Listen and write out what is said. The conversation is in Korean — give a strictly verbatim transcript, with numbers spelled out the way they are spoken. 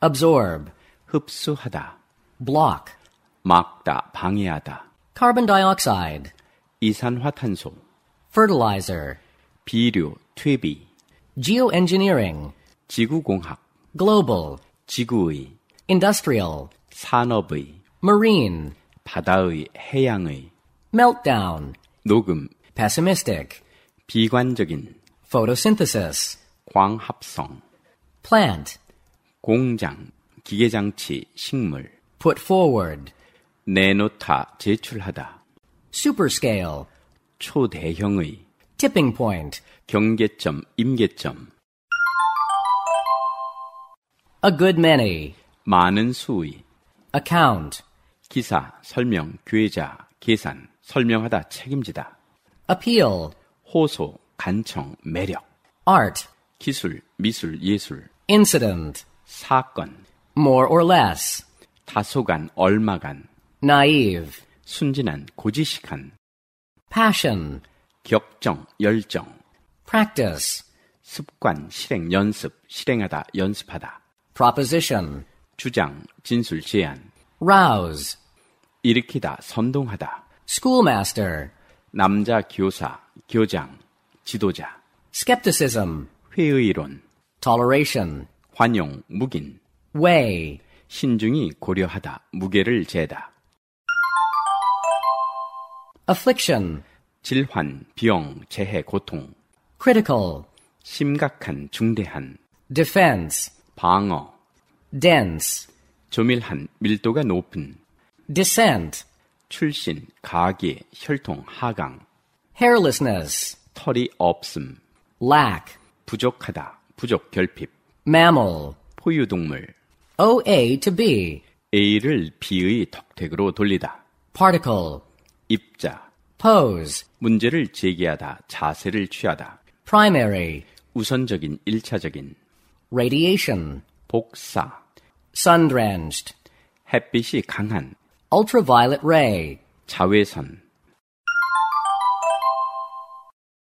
absorb, 흡수하다, block, 막다, 방해하다, carbon dioxide, 이산화탄소, fertilizer, 비료, 퇴비, geoengineering, 지구공학, global, 지구의, industrial, 산업의, marine, 바다의, 해양의, meltdown, 녹음, pessimistic, 비관적인, photosynthesis, 광합성, plant, 공장, 기계장치, 식물, put forward, 내놓다, 제출하다, superscale, 초대형의, tipping point, 경계점, 임계점, a good many, 많은 수의, account, 기사, 설명, 괴자, 계산, 설명하다, 책임지다, appeal, 호소, 간청, 매력, art, 기술, 미술, 예술, incident, 사건, more or less, 다소간, 얼마간, naive, 순진한, 고지식한, passion, 격정, 열정, practice, 습관, 실행, 연습, 실행하다, 연습하다, proposition, 주장, 진술, 제안, rouse, 일으키다, 선동하다, schoolmaster, 남자 교사, 교장, 지도자, skepticism, 회의론, toleration, 환용, 묵인, weigh, 신중히 고려하다, 무게를 재다, affliction, 질환, 병, 재해, 고통, critical, 심각한, 중대한, defense, 방어, dense, 조밀한, 밀도가 높은, descent, 출신, 가계, 혈통, 하강, hairlessness, 털이 없음, lack, 부족하다, 부족, 결핍, mammal, 포유동물, oa to b, A를 B의 덕택으로 돌리다, particle, 입자, pose, 문제를 제기하다, 자세를 취하다, primary, 우선적인, 일차적인, radiation, 복사, sun-drenched, 햇빛이 강한, ultraviolet ray, 자외선,